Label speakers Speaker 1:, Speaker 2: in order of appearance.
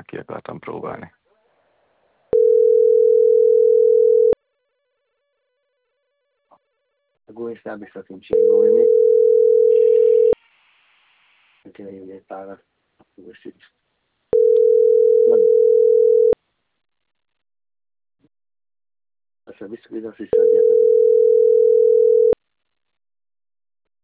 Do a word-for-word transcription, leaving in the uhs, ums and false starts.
Speaker 1: már ki akartam próbálni.
Speaker 2: A gumi biztos nincs ilyen gumi még. Kéne hívni egy párat. Most itt. Azt a biztos, hogy visszaadjátok.